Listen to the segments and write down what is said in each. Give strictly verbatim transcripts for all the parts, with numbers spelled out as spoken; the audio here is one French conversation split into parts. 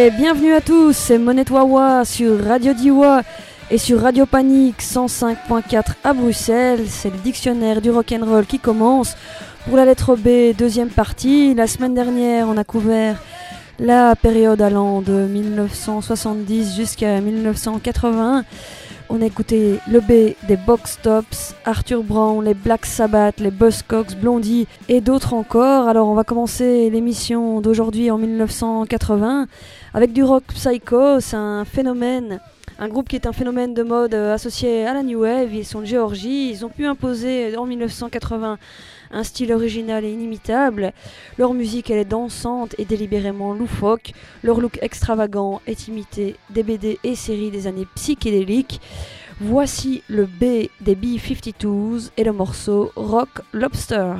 Et bienvenue à tous, c'est Monette Wawa sur Radio Diwa et sur Radio Panique cent cinq point quatre à Bruxelles. C'est le dictionnaire du rock'n'roll qui commence pour la lettre B, deuxième partie. La semaine dernière, on a couvert la période allant de dix-neuf cent soixante-dix jusqu'à dix-neuf cent quatre-vingt-un. On a écouté le B des Box Tops, Arthur Brown, les Black Sabbath, les Buzzcocks, Blondie et d'autres encore. Alors on va commencer l'émission d'aujourd'hui en dix-neuf cent quatre-vingts avec du rock psycho. C'est un phénomène, un groupe qui est un phénomène de mode euh, associé à la New Wave. Ils sont de Géorgie, ils ont pu imposer en dix-neuf cent quatre-vingts un style original et inimitable. Leur musique elle est dansante et délibérément loufoque. Leur look extravagant est imité des B D et séries des années psychédéliques. Voici le B des B cinquante-deux et le morceau Rock Lobster.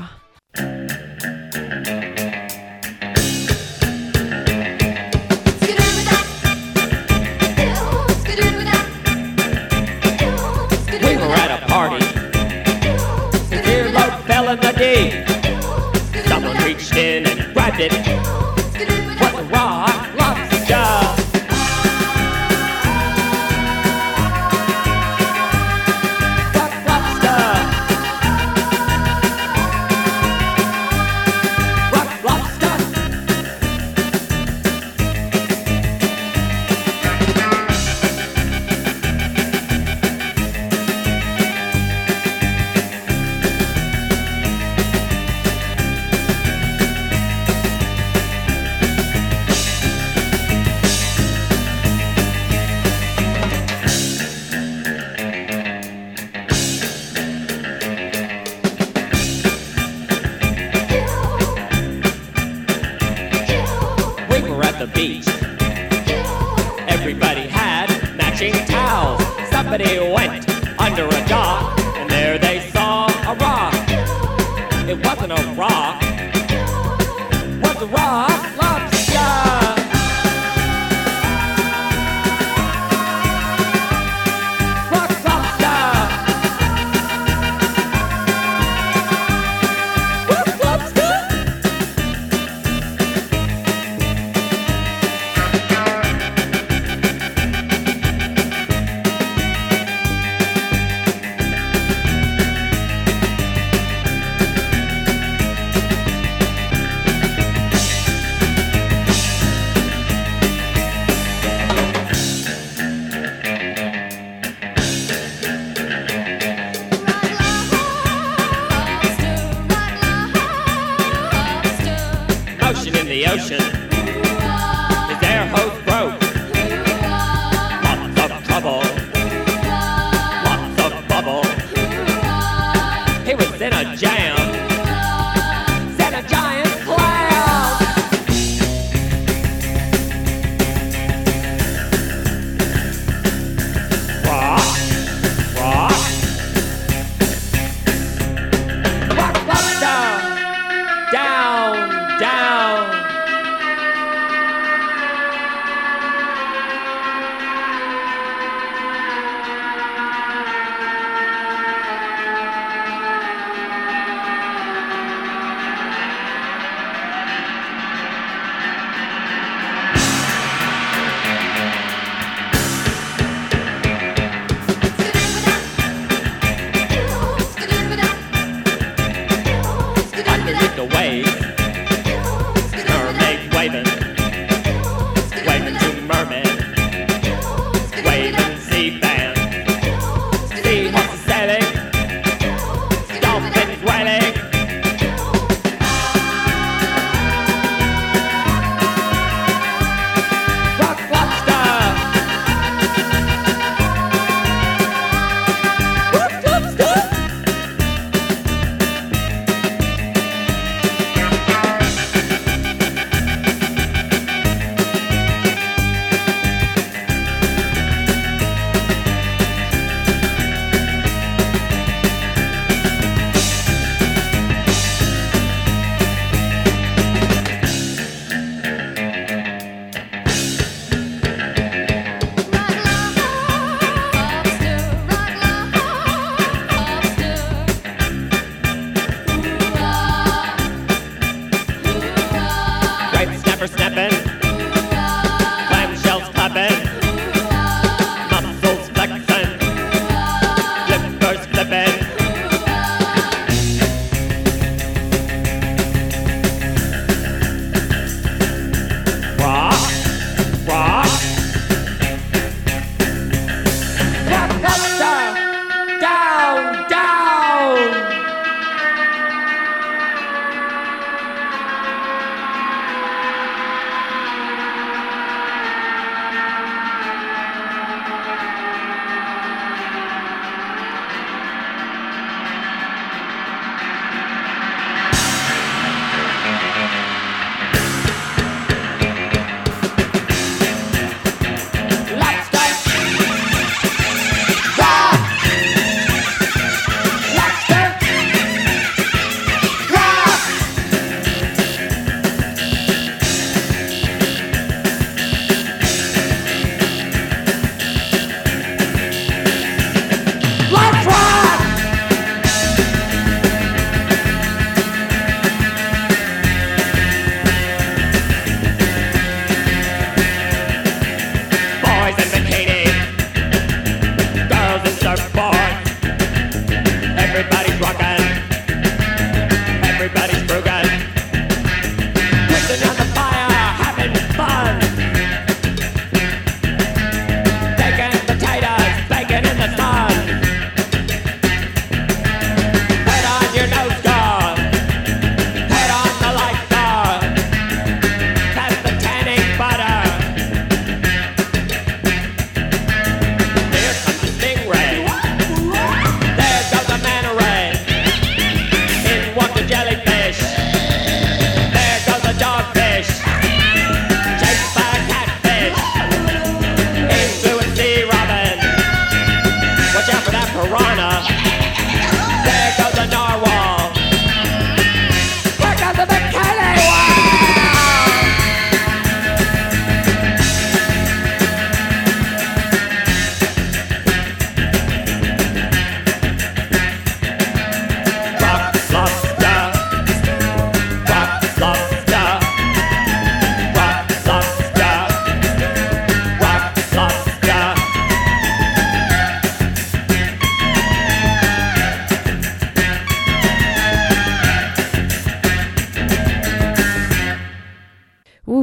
We were at a party. Fell in the day. Someone reached in and grabbed it. Was a rock lobster. Rock lobster. Rock lobster. The beach. Everybody had matching towels. Somebody went under a dock, and there they saw a rock. It wasn't a rock, it was a rock lobster. Rock lobster. Rock lobster. The ocean, his air hose broke. Lots of trouble, lots of bubble. He was in a jam, set a giant clam. Rock, rock, rock lobster. Down, down.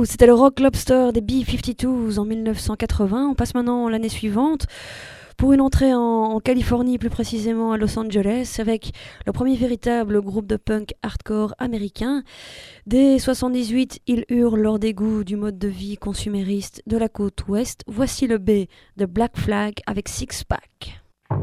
C'était le Rock Lobster des B cinquante-deux en mille neuf cent quatre-vingts. On passe maintenant l'année suivante pour une entrée en, en Californie, plus précisément à Los Angeles, avec le premier véritable groupe de punk hardcore américain. Dès soixante-dix-huit, ils hurlent leur dégoût du mode de vie consumériste de la côte ouest. Voici le B de Black Flag avec Six Pack.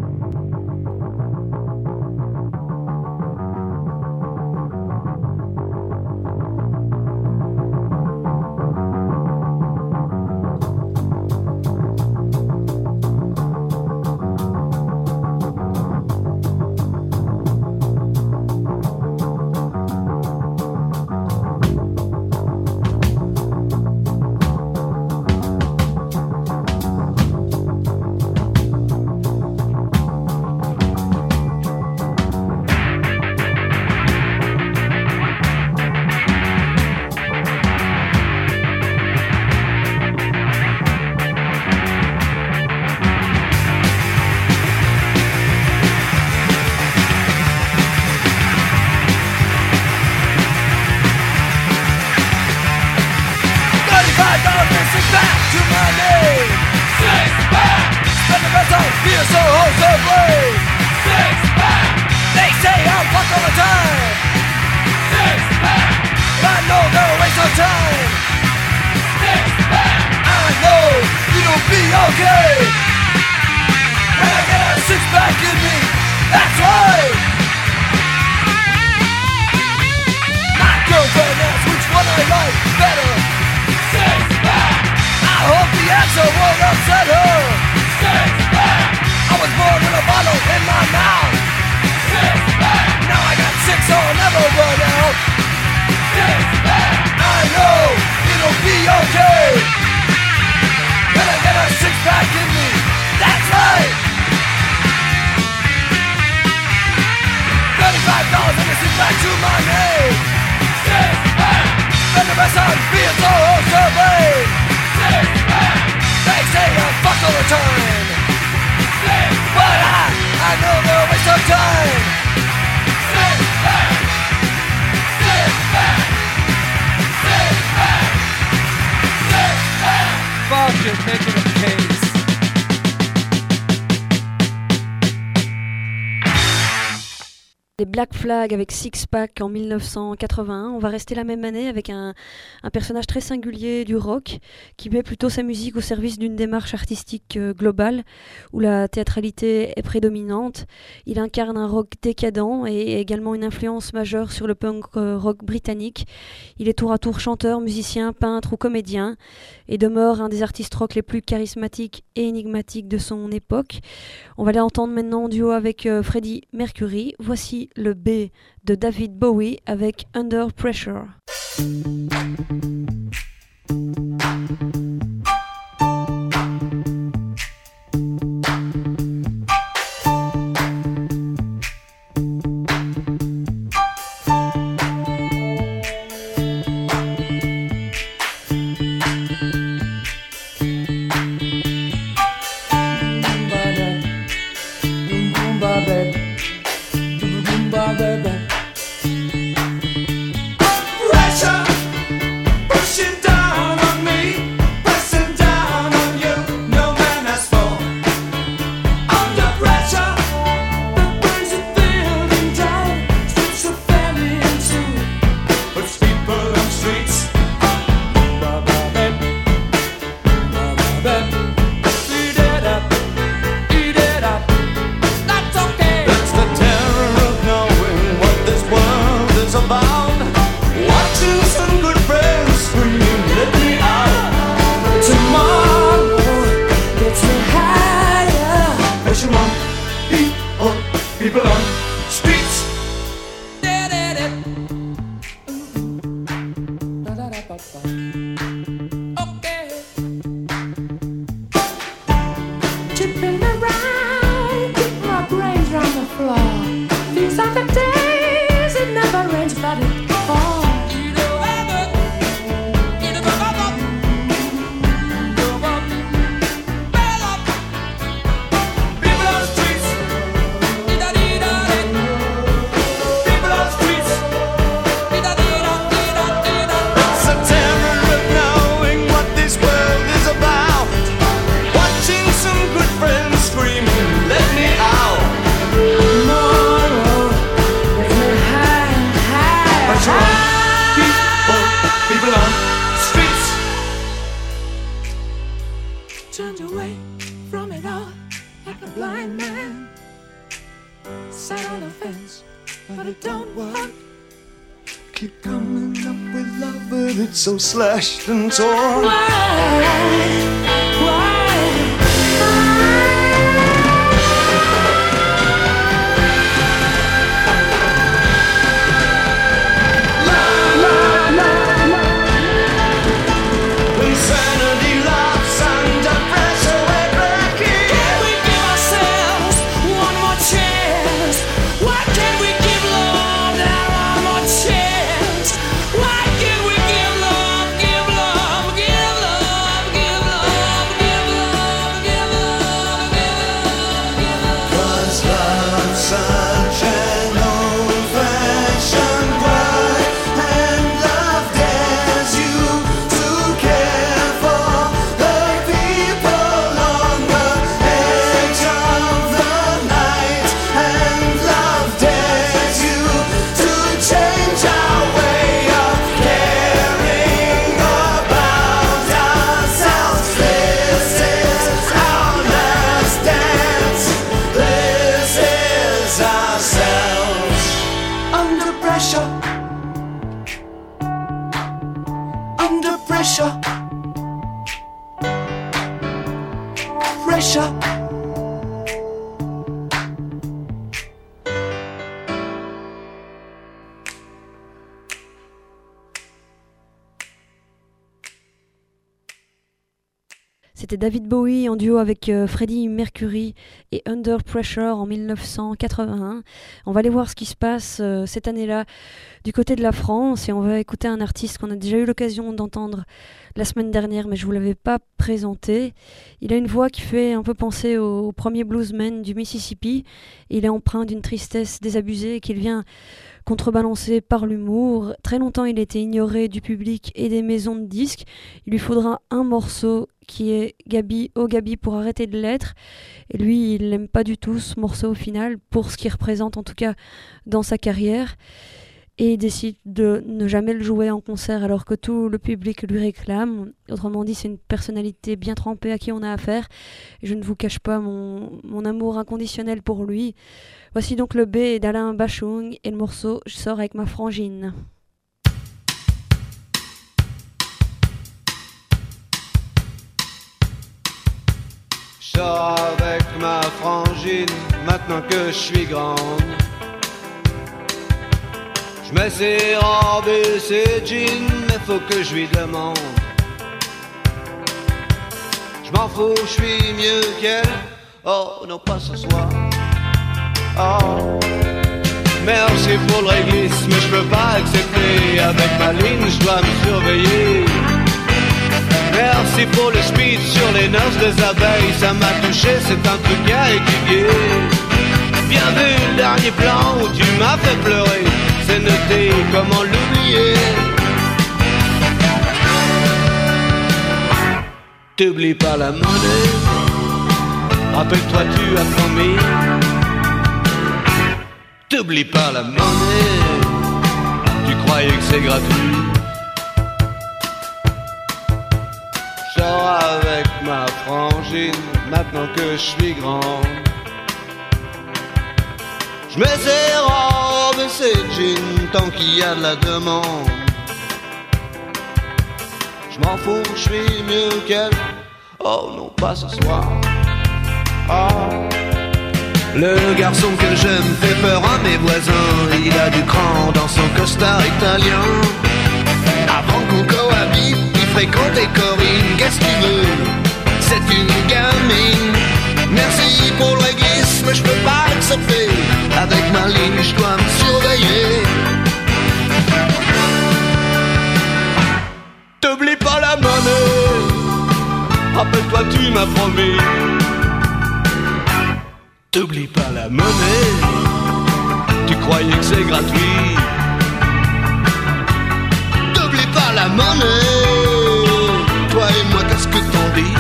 Black Flag avec Six Pack en mille neuf cent quatre-vingt-un. On va rester la même année avec un, un personnage très singulier du rock qui met plutôt sa musique au service d'une démarche artistique euh, globale où la théâtralité est prédominante. Il incarne un rock décadent et également une influence majeure sur le punk euh, rock britannique. Il est tour à tour chanteur, musicien, peintre ou comédien et demeure un des artistes rock les plus charismatiques et énigmatiques de son époque. On va l'entendre maintenant en duo avec euh, Freddie Mercury. Voici le B de David Bowie avec Under Pressure. Pressure! but it don't hurt. Keep coming up with love, but it's so slashed and torn. Why? Why? C'était David Bowie en duo avec euh, Freddie Mercury et Under Pressure en dix-neuf cent quatre-vingt-un. On va aller voir ce qui se passe euh, cette année-là du côté de la France et on va écouter un artiste qu'on a déjà eu l'occasion d'entendre la semaine dernière, mais je ne vous l'avais pas présenté. Il a une voix qui fait un peu penser au, au premier bluesman du Mississippi. Il est empreint d'une tristesse désabusée qu'il vient contrebalancé par l'humour. Très longtemps, il a été ignoré du public et des maisons de disques. Il lui faudra un morceau qui est Gabi, oh Gabi, pour arrêter de l'être. Et lui, il n'aime pas du tout ce morceau au final, pour ce qu'il représente en tout cas dans sa carrière. Et il décide de ne jamais le jouer en concert alors que tout le public lui réclame. Autrement dit, c'est une personnalité bien trempée à qui on a affaire. Et je ne vous cache pas mon, mon amour inconditionnel pour lui. Voici donc le B d'Alain Bachung et le morceau « Je sors avec ma frangine ». Je sors avec ma frangine maintenant que je suis grande. Je mets ses robes et ses jeans, mais faut que je lui demande. Je m'en fous, je suis mieux qu'elle. Oh non, pas ce soir. Oh, merci pour le réglisse, mais je peux pas accepter. Avec ma ligne, je dois me surveiller. Merci pour le speed sur les noces des abeilles. Ça m'a touché, c'est un truc à étudier. Bien vu le dernier plan où tu m'as fait pleurer. C'est noté, comment l'oublier. T'oublies pas la monnaie. Rappelle-toi, tu as promis. T'oublies pas la monnaie. Tu croyais que c'est gratuit. Je sors avec ma frangine maintenant que je suis grand. Je mets ses robes et ses jeans tant qu'il y a de la demande. Je m'en fous, je suis mieux qu'elle. Oh non, pas ce soir. Oh. Le garçon que j'aime fait peur à mes voisins. Il a du cran dans son costard italien. Avant qu'on cohabite, il fréquentait Corinne. Qu'est-ce que tu veux? C'est une gamine. Merci pour le réglisse, mais je peux pas accepter. Avec ma ligne, je dois me surveiller. T'oublies pas la monnaie. Rappelle-toi, tu m'as promis. T'oublies pas la monnaie. Tu croyais que c'est gratuit. T'oublies pas la monnaie. Toi et moi, qu'est-ce que t'en dis?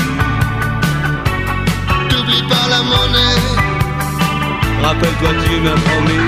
T'oublies pas la monnaie. Rappelle-toi, tu m'as promis.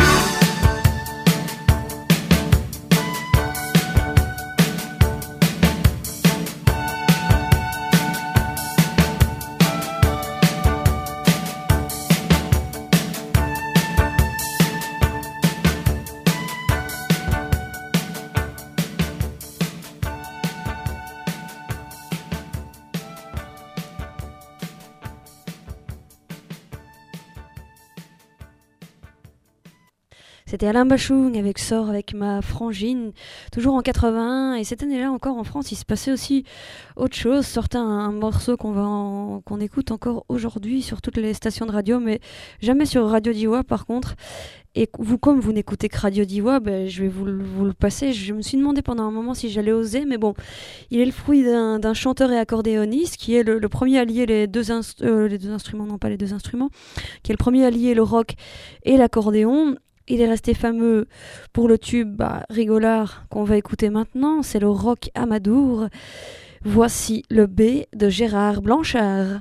c'était Alain Bachung avec Sort avec ma frangine, toujours en quatre-vingt-un. Et cette année-là, encore en France, il se passait aussi autre chose. Sortait un, un morceau qu'on, va en, qu'on écoute encore aujourd'hui sur toutes les stations de radio, mais jamais sur Radio Diois par contre. Et vous, comme vous n'écoutez que Radio Diois, ben, je vais vous, vous le passer. Je me suis demandé pendant un moment si j'allais oser, mais bon, il est le fruit d'un, d'un chanteur et accordéoniste qui est le, le premier à lier les deux, inst- euh, les deux instruments, non pas les deux instruments, qui est le premier à lier le rock et l'accordéon. Il est resté fameux pour le tube bah, rigolard qu'on va écouter maintenant, c'est le Rock Amadour. Voici le B de Gérard Blanchard.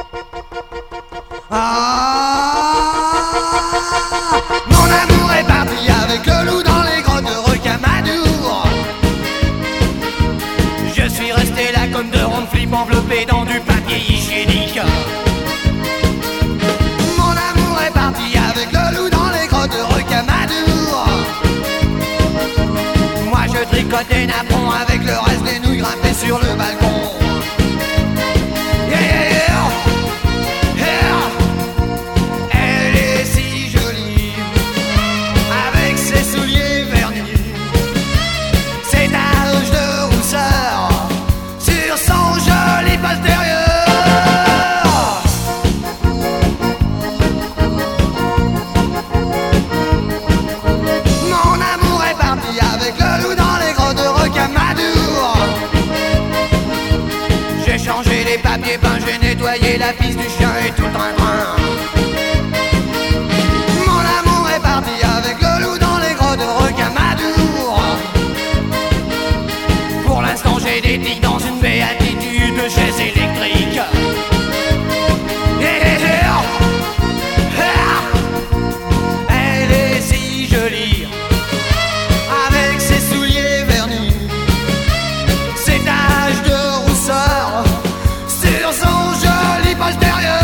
Ah, mon amour est parti avec le loup dans les grottes de Rocamadour. Je suis resté là comme de rondes flip enveloppé dans du papier hygiénique. Mon amour est parti avec le loup dans les grottes de Rocamadour. Moi je tricote des napperons avec le reste des nouilles grimpées sur le balcon. Yeah, yeah, yeah. Papier peint, j'ai nettoyé la piste du chien et tout le train-train. Mon amour est parti avec le loup dans les grottes de Rocamadour. Pour l'instant j'ai des tics dans une béatitude de chaise électrique. Yeah, yeah, yeah. Elle est si jolie, avec ses souliers vernis, ses taches de rousseur sur son joli postérieur.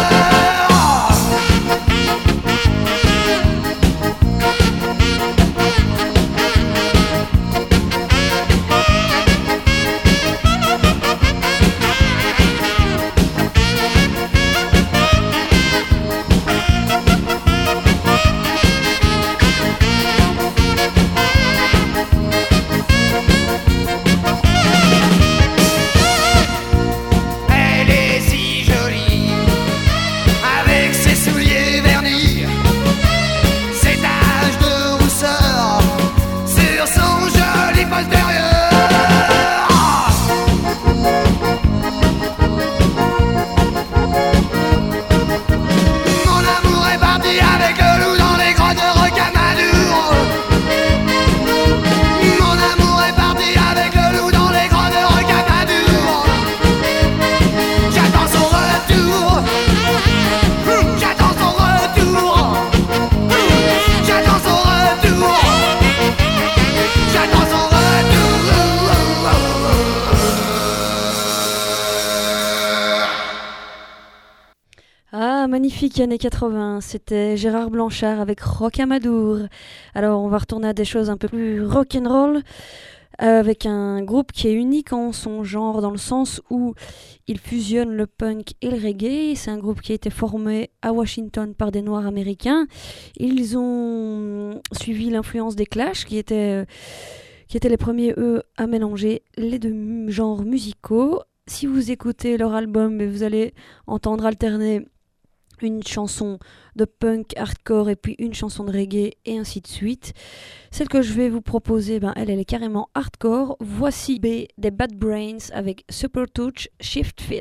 Magnifique années quatre-vingts, c'était Gérard Blanchard avec Rocamadour. Alors on va retourner à des choses un peu plus rock'n'roll avec un groupe qui est unique en son genre dans le sens où il fusionne le punk et le reggae. C'est un groupe qui a été formé à Washington par des Noirs américains. Ils ont suivi l'influence des Clash qui étaient, qui étaient les premiers eux à mélanger les deux genres musicaux. Si vous écoutez leur album, vous allez entendre alterner une chanson de punk hardcore et puis une chanson de reggae et ainsi de suite. Celle que je vais vous proposer, ben elle, elle est carrément hardcore. Voici B des Bad Brains avec Super Touch Shift Fit.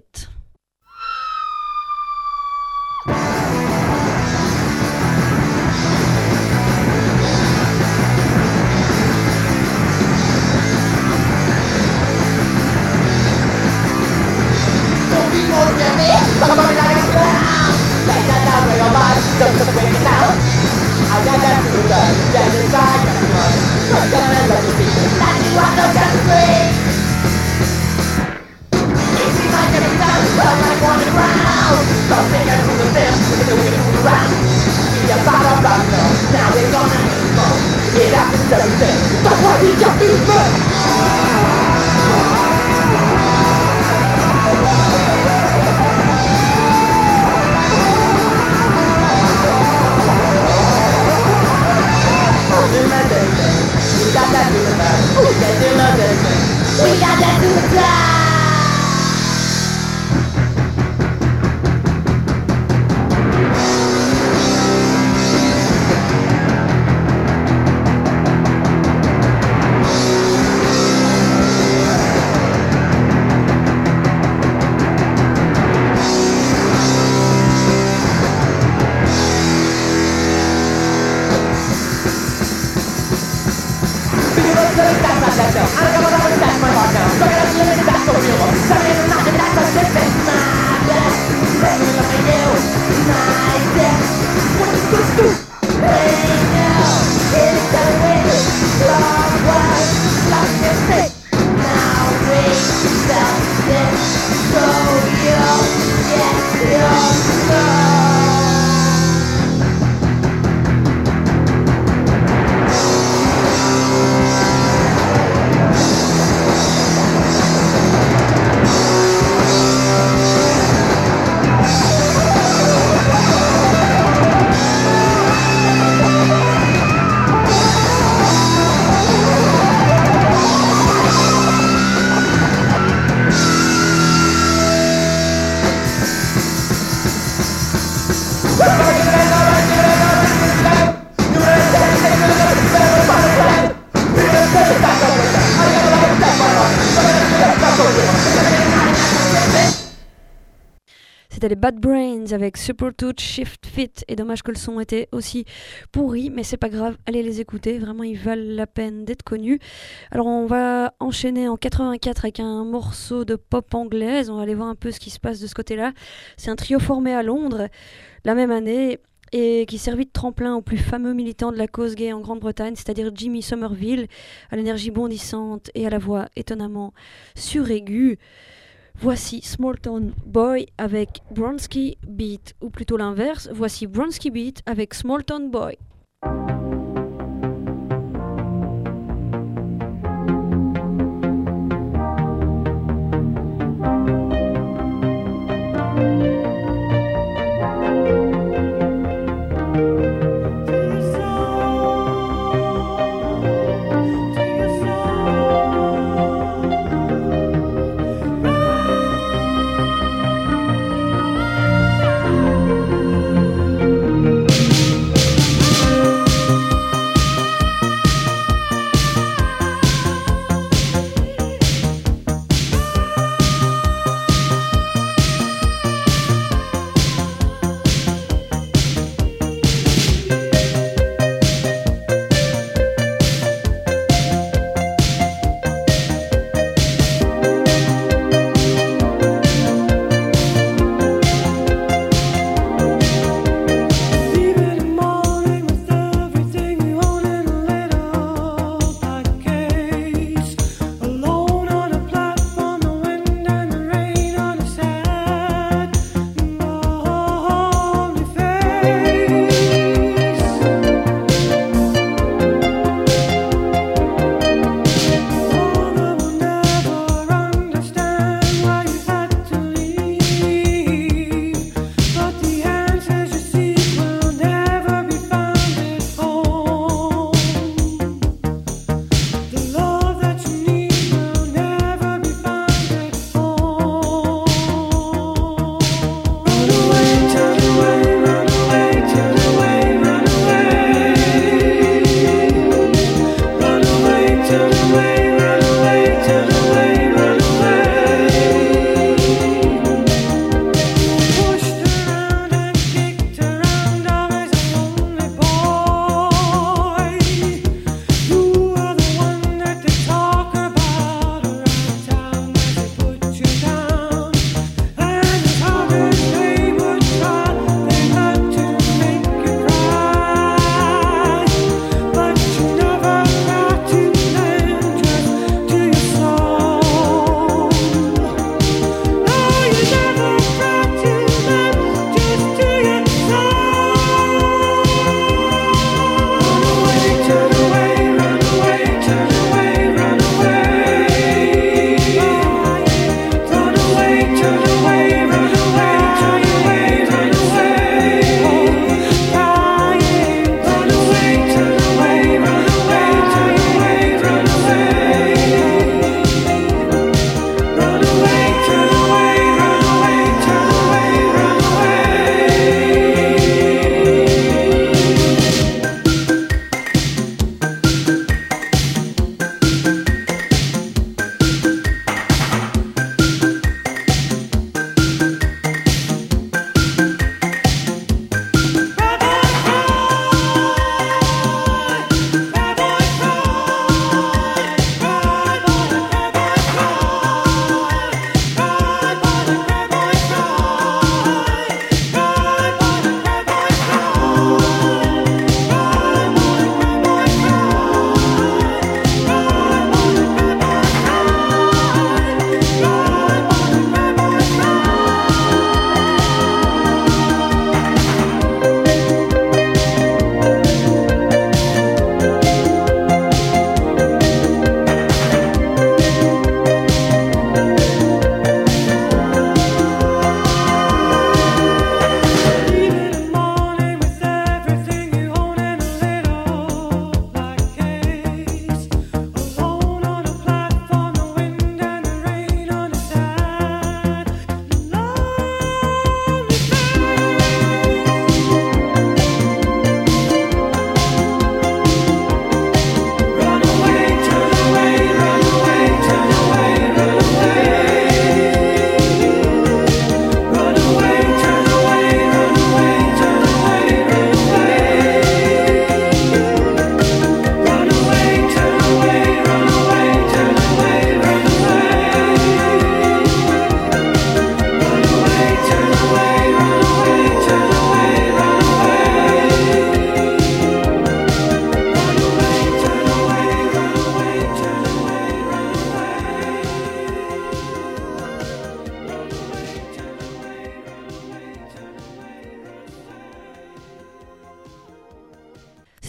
Just to bring it out, I got that to the dead inside your blood. Just gonna let you see that you are no just free. It seems like every time you felt like on the ground, something else from the film, with the wind from around. See a bottle of blood, now they're gonna go. It happens everything, that's why we just do it. got that superstar. We can do no different. We got that superstar. C'était les Bad Brains avec Super Touch Shift Fit, et dommage que le son était aussi pourri, mais c'est pas grave, allez les écouter, vraiment ils valent la peine d'être connus. Alors on va enchaîner en quatre-vingt-quatre avec un morceau de pop anglaise, on va aller voir un peu ce qui se passe de ce côté-là. C'est un trio formé à Londres la même année et qui servit de tremplin aux plus fameux militants de la cause gay en Grande-Bretagne, c'est-à-dire Jimmy Somerville, à l'énergie bondissante et à la voix étonnamment suraiguë. Voici Small Town Boy avec Bronski Beat, ou plutôt l'inverse, voici Bronski Beat avec Small Town Boy.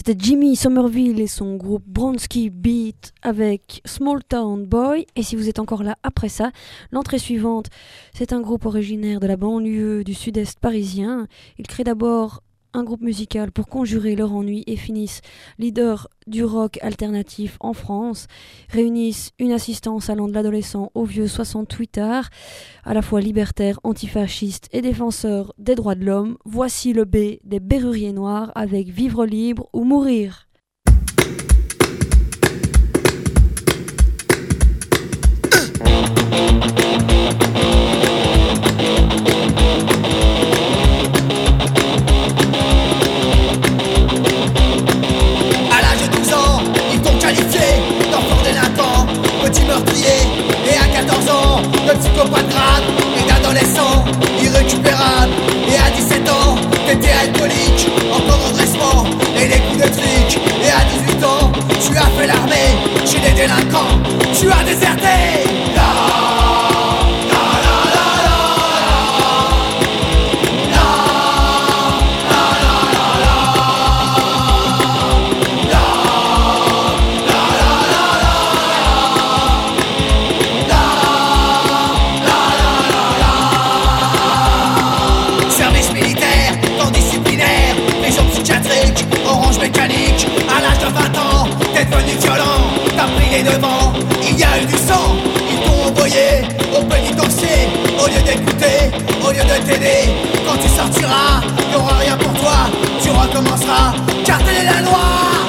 C'était Jimmy Somerville et son groupe Bronski Beat avec Small Town Boy. Et si vous êtes encore là après ça, l'entrée suivante, c'est un groupe originaire de la banlieue du sud-est parisien. Ils créent d'abord un groupe musical pour conjurer leur ennui et finissent leader du rock alternatif en France, réunissent une assistance allant de l'adolescent au vieux soixante-huit ards, à la fois libertaire, antifasciste et défenseur des droits de l'homme. Voici le B des Berruriers Noirs avec Vivre libre ou mourir. Petit meurtrier, et à quatorze ans, de psychopathe grave et d'adolescent irrécupérable. Et à dix-sept ans, t'étais alcoolique, encore en dressement, et les coups de trick. Et à dix-huit ans, tu as fait l'armée, chez les délinquants, tu as déserté. La mécanique, à l'âge de vingt ans, t'es devenu violent, t'as pris les devants, il y a eu du sang, ils t'ont envoyé au pénitencier, au lieu d'écouter, au lieu de t'aider, quand tu sortiras, y'aura rien pour toi, tu recommenceras, car telle est la loi.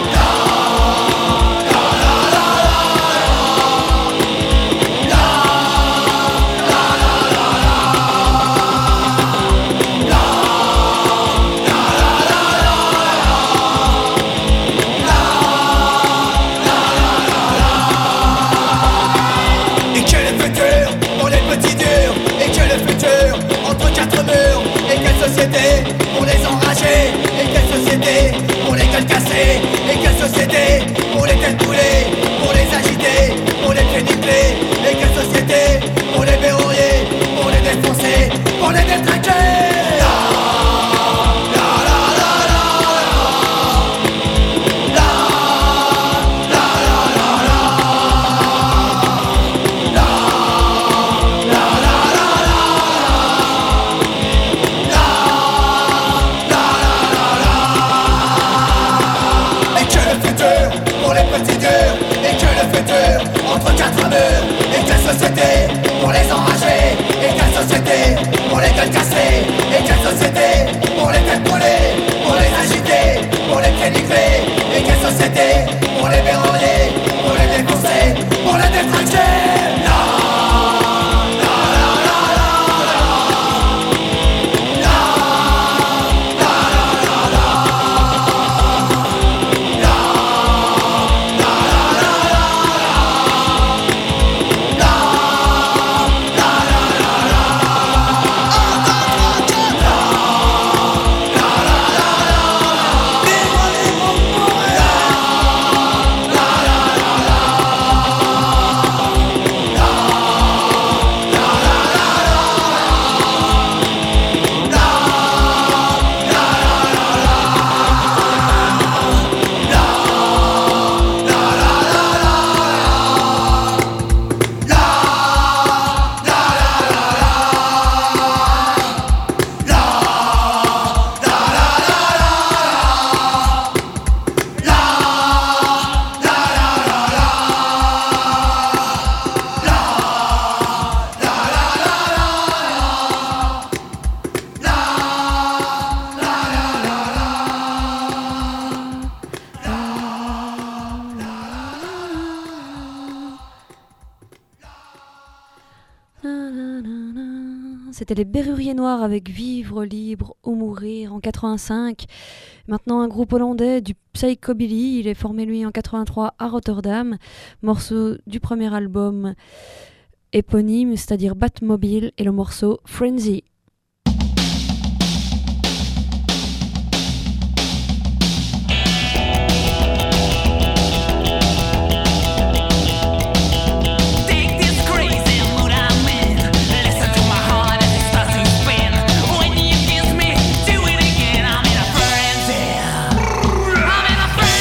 Pour les enragés, et quelle société pour les gueules cassées, et quelle société pour les têtes brûlées, pour les agités, pour les péniplés, et quelle société pour les verrouillés, pour les défoncés, pour les détraqués. Entre quatre murs, et quelle société pour les enragés, et quelle société pour les gueules cassées, et quelle société pour les têtes brûlées, pour les agités, pour les pieds nivelés, et quelle société pour les verrouillés, pour les défoncés, pour les détraqués. C'était les Berruriers Noirs avec Vivre libre ou mourir en quatre-vingt-cinq. Maintenant un groupe hollandais du psychobilly, il est formé lui en quatre-vingt-trois à Rotterdam. Morceau du premier album éponyme, c'est-à-dire Batmobile, et le morceau Frenzy. I'm in a frenzy.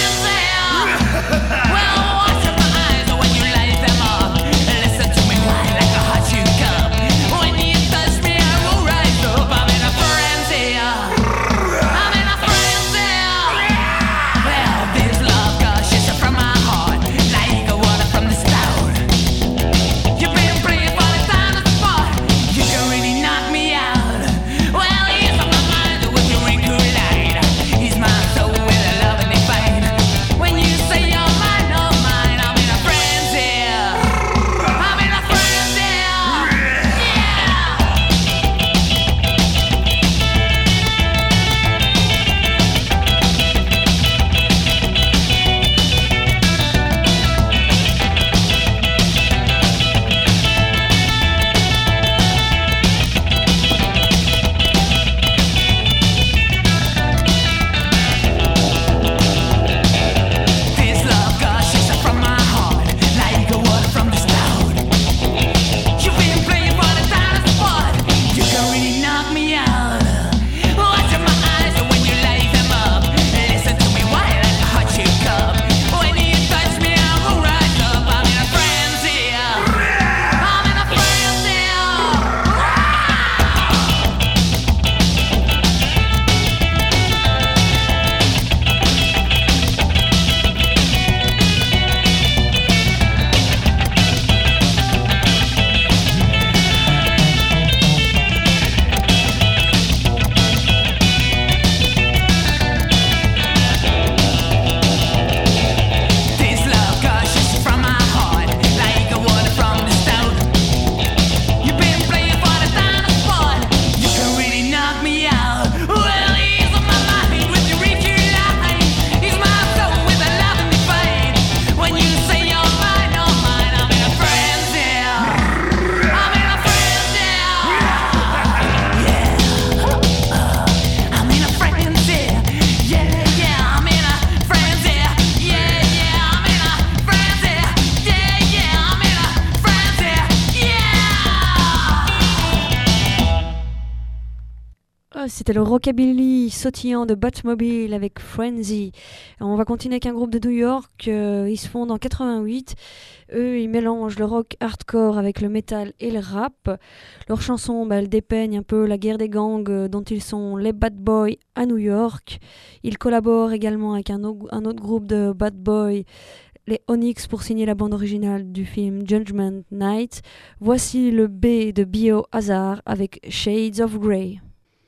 c'était le rockabilly sautillant de Batmobile avec Frenzy. On va continuer avec un groupe de New York, euh, ils se fondent en quatre-vingt-huit. Eux, ils mélangent le rock hardcore avec le metal et le rap. Leurs chansons, bah, elles dépeignent un peu la guerre des gangs euh, dont ils sont les bad boys à New York. Ils collaborent également avec un, o- un autre groupe de bad boys, les Onyx, pour signer la bande originale du film Judgment Night. Voici le B de Biohazard avec Shades of Grey.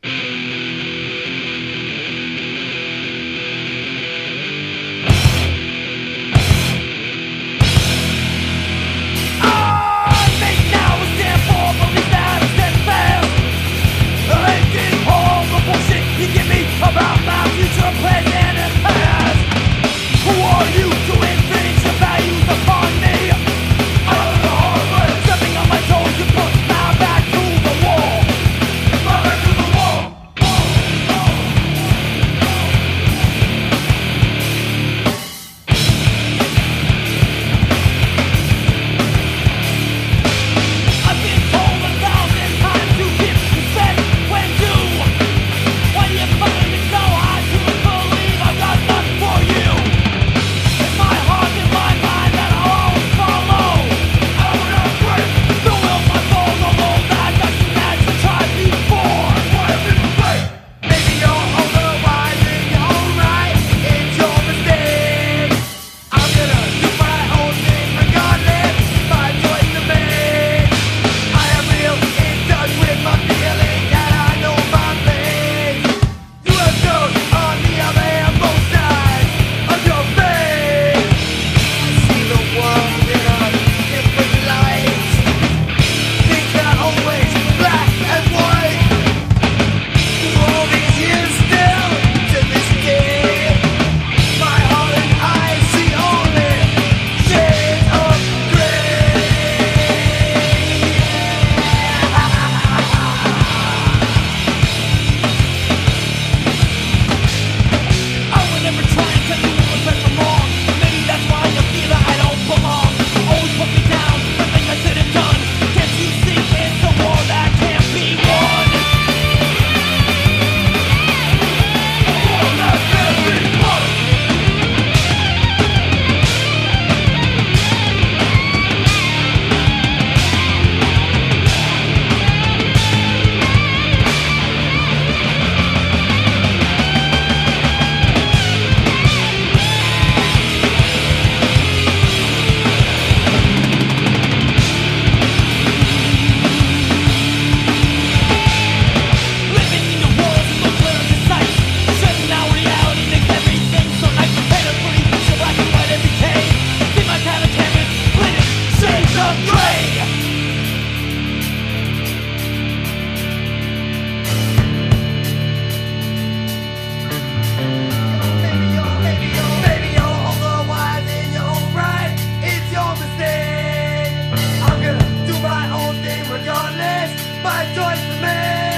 About my future, present, and past. Who are you to infringe your values upon me? Out of the hard way, stepping on my toes, you put my back to the wall. My back to the wall. I've been told a thousand times to give respect when due. When you find me so hard to believe I've got nothing for you. In my heart and my mind that I'll always follow. I would upgrade the will my soul, the Lord that got you mad to try before. Why have been afraid? Maybe you're otherwise and you're right. It's your mistake. I'm gonna do my own thing regardless. My choice to make. I am real in touch with my feelings and I know my place. You have those on the other hand, both sides of your face. I see the world in a different light. Things are always black and white. Through all these years still, to this day, my heart and eyes see only shades of grey. I would never try and tell you what was right from wrong. Maybe that's why you feel that I don't belong. Always put me down for things I said and done. Can't you see it's a war that can't be won? A war that can't be won. Living in the world is no clearer than sight. Shutting out reality makes everything so nice. Paint a pretty picture, black and white every day. See my kind of canvas, glittered shades of grey. Maybe you're otherwise and you're right. It's your mistake. I'm gonna do my own thing regardless. My choice to make.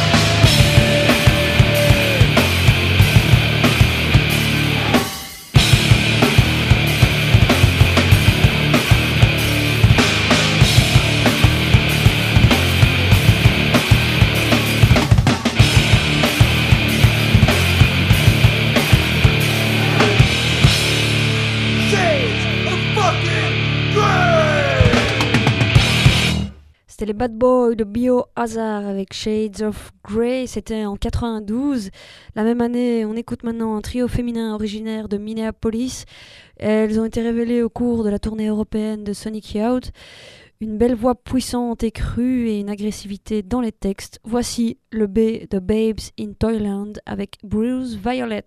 Shades of fucking grey. C'était les Bad Boys de Biohazard avec Shades of Grey, c'était en quatre-vingt-douze. La même année, on écoute maintenant un trio féminin originaire de Minneapolis. Elles ont été révélées au cours de la tournée européenne de Sonic Youth. Une belle voix puissante et crue et une agressivité dans les textes. Voici le B de Babes in Toyland avec Bruce Violet.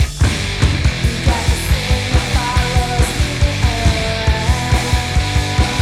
Gotta sing if I was in the air.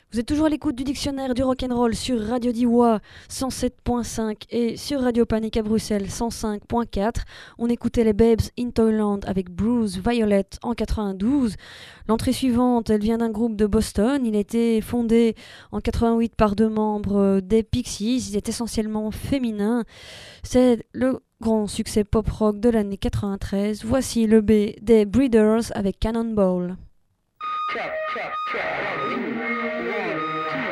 Vous êtes toujours à l'écoute du dictionnaire du rock'n'roll sur Radio Diois cent sept point cinq et sur Radio Panique à Bruxelles cent cinq point quatre. On écoutait les Babes in Toyland avec Bruce Violet en quatre-vingt-douze. L'entrée suivante, elle vient d'un groupe de Boston. Il a été fondé en quatre-vingt-huit par deux membres des Pixies. Il est essentiellement féminin. C'est le grand succès pop-rock de l'année quatre-vingt-treize. Voici le B des Breeders avec Cannonball. Check, check, check. One, two, one, two.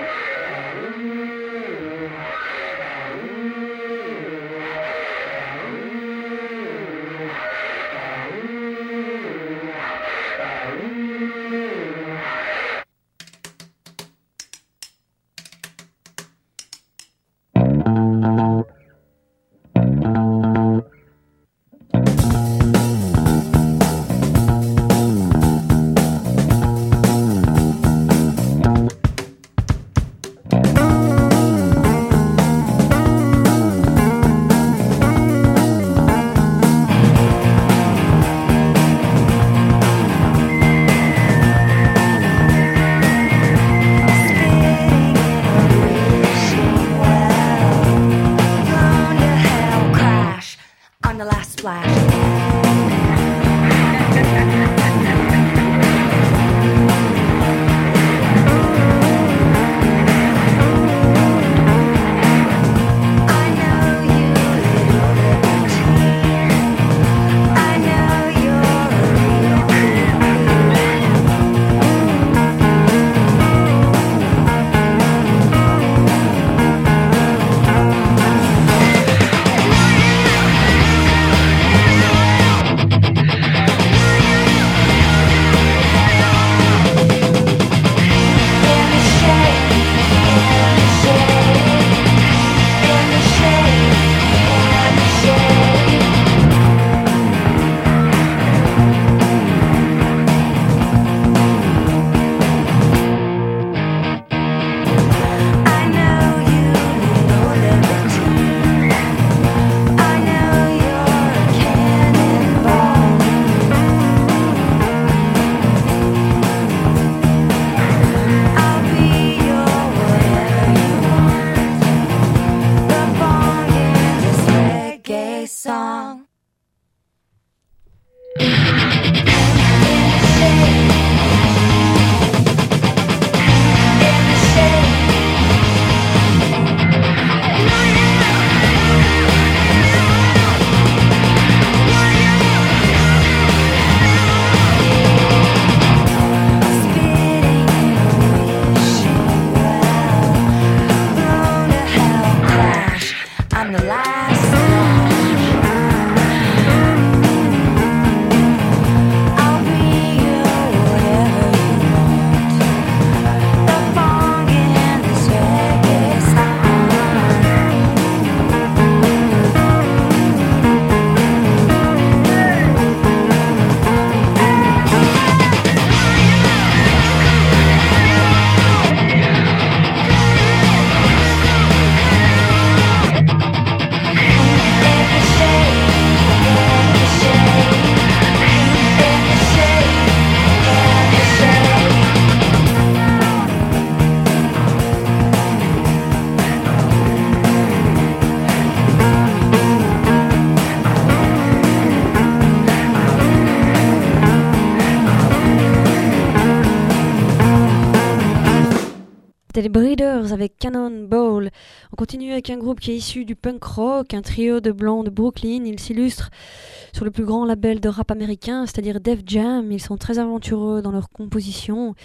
C'était les Breeders avec Cannonball. On continue avec un groupe qui est issu du punk rock, un trio de blancs de Brooklyn. Ils s'illustrent sur le plus grand label de rap américain, c'est-à-dire Def Jam. Ils sont très aventureux dans leur composition.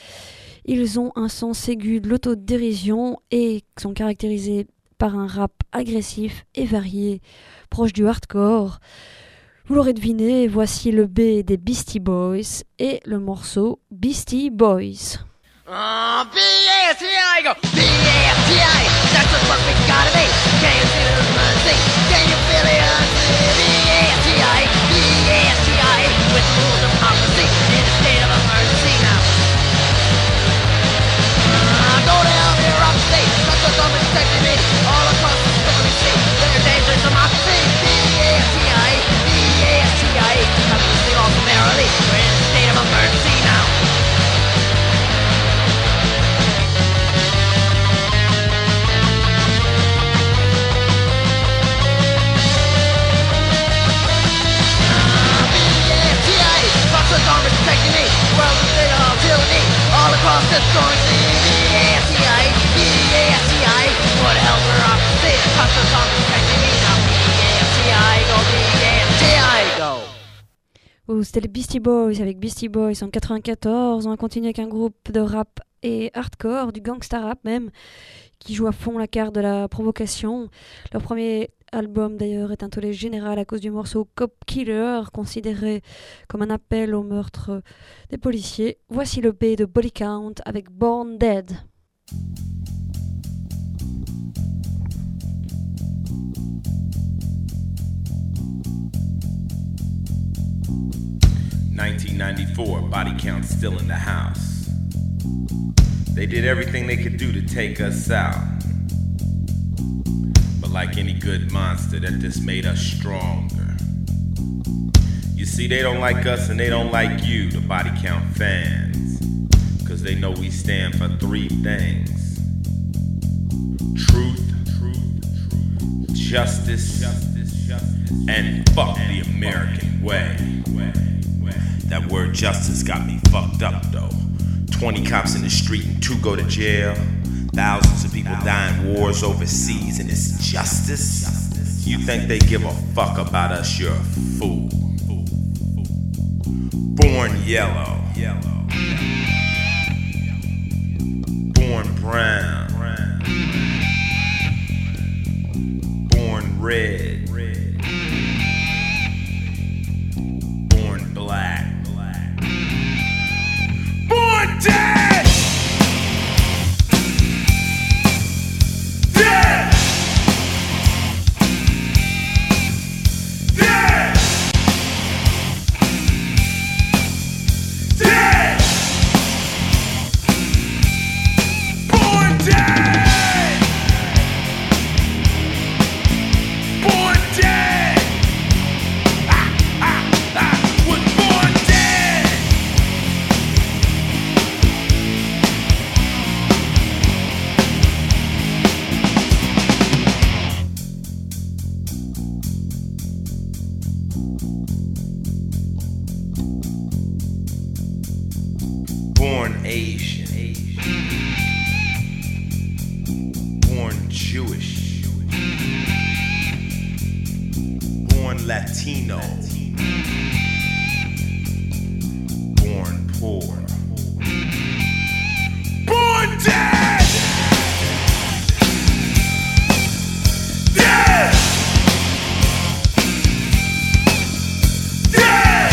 Ils ont un sens aigu de l'autodérision et sont caractérisés par un rap agressif et varié, proche du hardcore. Vous l'aurez deviné, voici le B des Beastie Boys et le morceau Beastie Boys. Uh, B S T I, go, B S T I, that's what we gotta be. Can you see the mercy? Can you feel the mercy? B S T I, B S T I, with the rules of democracy in a state of emergency now. Uh, go to hell in your upstate, that's what I'm expecting me. All across the story sea, there's dangerous democracy. B S T I, B S T I, I'm listening all summarily. We're in a state of emergency now. Oh, c'était les Beastie Boys avec Beastie Boys en quatre-vingt-quatorze. On a continué avec un groupe de rap et hardcore, du gangsta rap même, qui joue à fond la carte de la provocation. Leur premier album d'ailleurs est un tollé général à cause du morceau Cop Killer, considéré comme un appel au meurtre des policiers. Voici le B de Body Count avec Born Dead. nineteen ninety-four, Body Count still in the house. They did everything they could do to take us out. But like any good monster, that just made us stronger. You see, they don't like us and they don't like you, the Body Count fans. Cause they know we stand for three things. Truth, truth, justice, justice, justice, and fuck the American way. That word justice got me fucked up though. twenty cops in the street and two go to jail. Thousands of people die in wars overseas and it's justice? You think they give a fuck about us? You're a fool. Born yellow. Born brown. Born red. Born black. Born dead! Dead! Dead! Dead! Born dead! Born dead! Ah, ah, ah, was born dead! Born Asian, born Jewish, born Latino, born poor, born dead, dead, dead.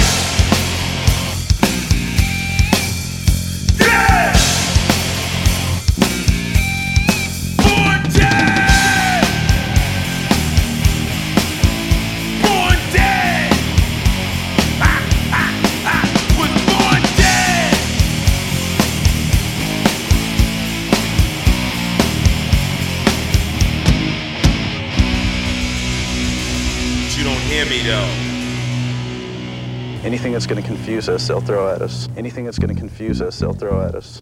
Anything that's going to confuse us, they'll throw at us. Anything that's going to confuse us, they'll throw at us.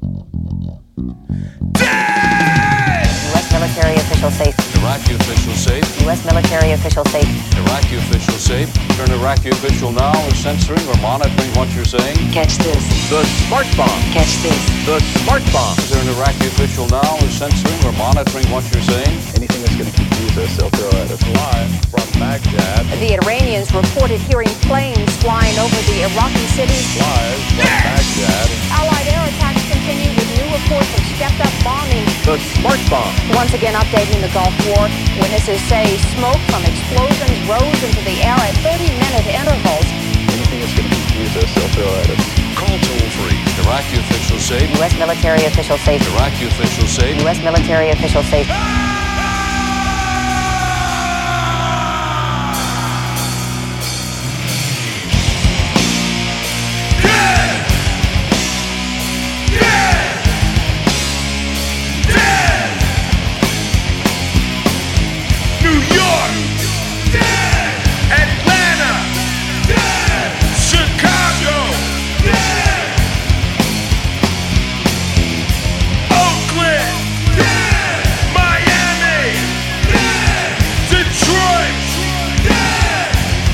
U S military official safe. Iraqi official safe. U S military official safe. Iraqi official safe. An Iraqi official now is censoring or monitoring what you're saying. Catch this. The smart bomb. Catch this. The smart bomb. Is there an Iraqi official now is censoring or monitoring what you're saying? Anything that's going to confuse us, they'll throw at us. Live from Baghdad. The Iranians reported hearing planes flying over the Iraqi cities. Live from Baghdad. Allied air attacks continue with new reports of stepped-up bombing. The smart bomb. Once again updating the Gulf War. Witnesses say smoke from explosions rose into the air at thirty-minute intervals. Anything that's going to confuse us, they'll throw at us. Call toll-free. Iraqi official safe. U S military official safe. Iraqi official safe. U S military official safe.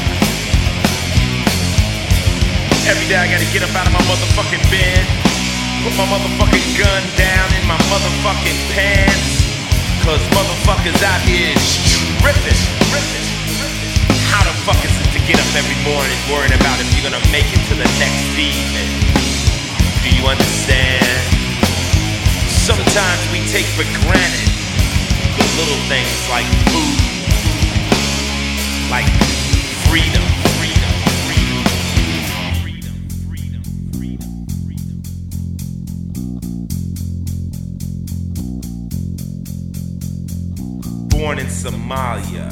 Every day I gotta get up out of my motherfucking bed, Put my motherfucking gun down in my motherfucking pants. Cause motherfuckers out here is tripping. How the fuck is it to get up every morning worrying about if you're gonna make it to the next evening? Do you understand? Sometimes we take for granted the little things like food, like freedom. Born in Somalia,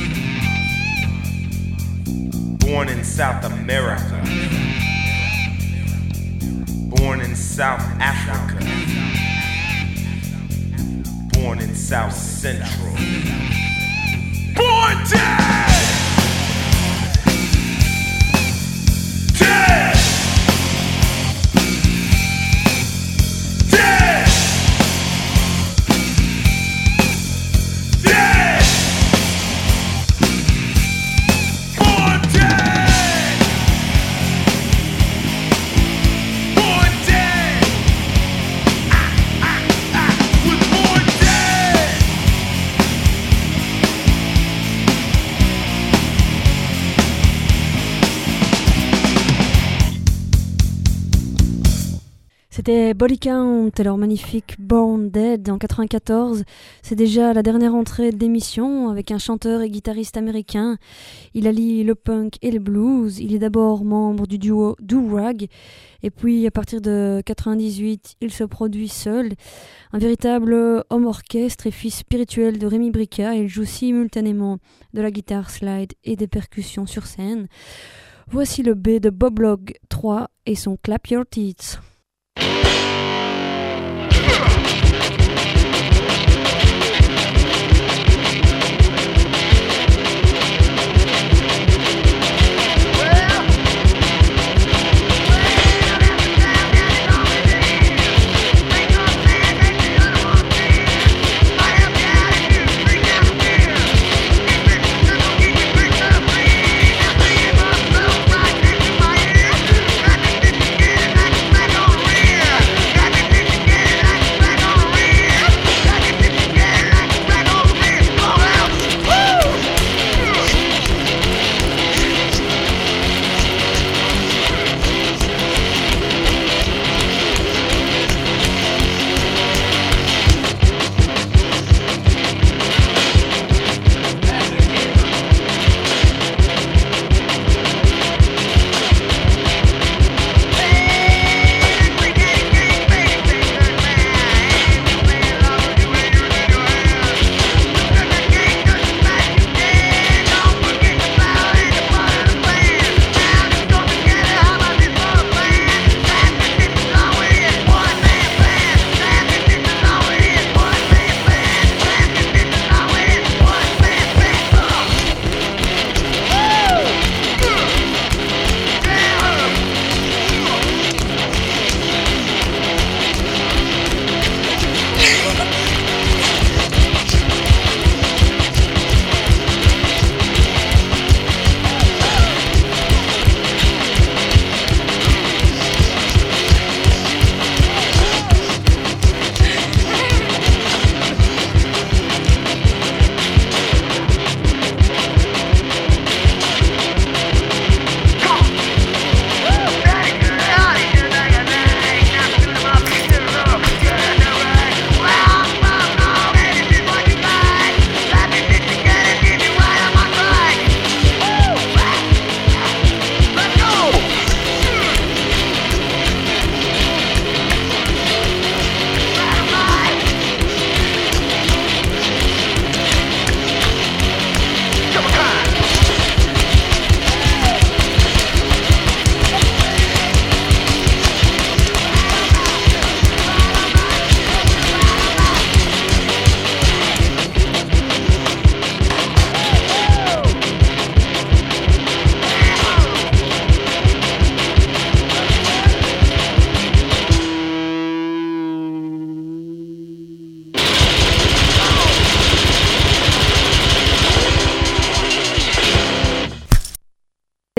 born in South America, born in South Africa, born in South Central, born dead, dead, dead. C'était Body Count et leur magnifique Born Dead en quatre-vingt-quatorze. C'est déjà la dernière entrée de l'émission avec un chanteur et guitariste américain. Il allie le punk et le blues. Il est d'abord membre du duo Do-Rag et puis à partir de quatre-vingt-dix-huit, il se produit seul. Un véritable homme orchestre et fils spirituel de Rémi Brica. Il joue simultanément de la guitare slide et des percussions sur scène. Voici le B de Bob Log trois et son Clap Your Teeth. Yeah.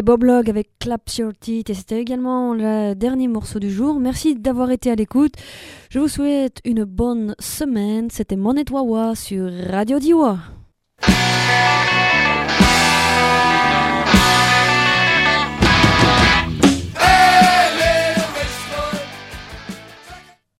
Bob Log avec Clap Your Teeth et c'était également le dernier morceau du jour. Merci d'avoir été à l'écoute. Je vous souhaite une bonne semaine. C'était Monet Wawa sur Radio Diowa.